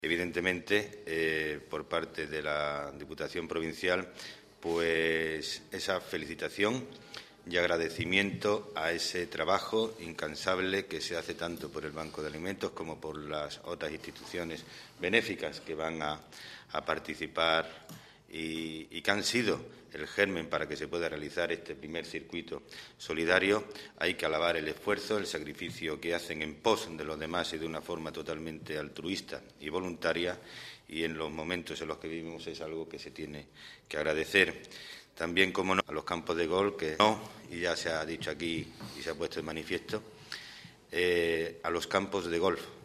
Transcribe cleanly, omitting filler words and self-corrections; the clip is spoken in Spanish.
Evidentemente, por parte de la Diputación Provincial, pues esa felicitación y agradecimiento a ese trabajo incansable que se hace tanto por el Banco de Alimentos como por las otras instituciones benéficas que van a participar y que han sido el germen para que se pueda realizar este primer circuito solidario. Hay que alabar el esfuerzo, el sacrificio que hacen en pos de los demás y de una forma totalmente altruista y voluntaria, y en los momentos en los que vivimos es algo que se tiene que agradecer. También, como no, a los campos de golf, que no, y ya se ha dicho aquí y se ha puesto de manifiesto, a los campos de golf.